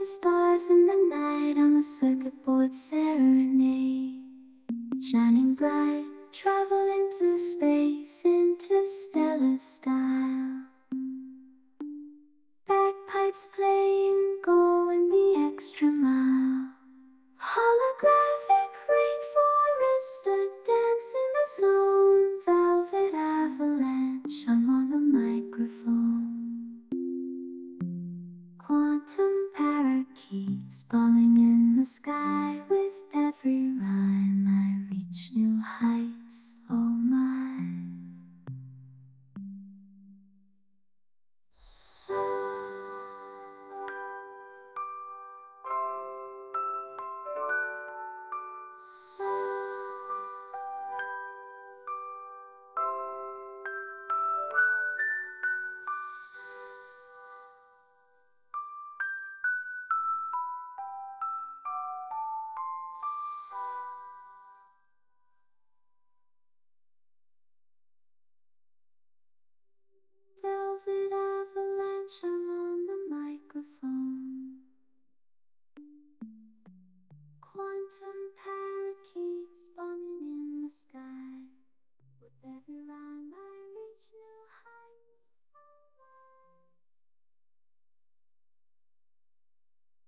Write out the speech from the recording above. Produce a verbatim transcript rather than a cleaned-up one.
stars in the night on a circuit board serenade. Shining bright, traveling through space, interstellar style. Bagpipes playing, going the extra mile. Holographic rainforest, a dance in the zone. Velvet avalanche, I'm on the microphone. Quantum parakeets bombing in the sky.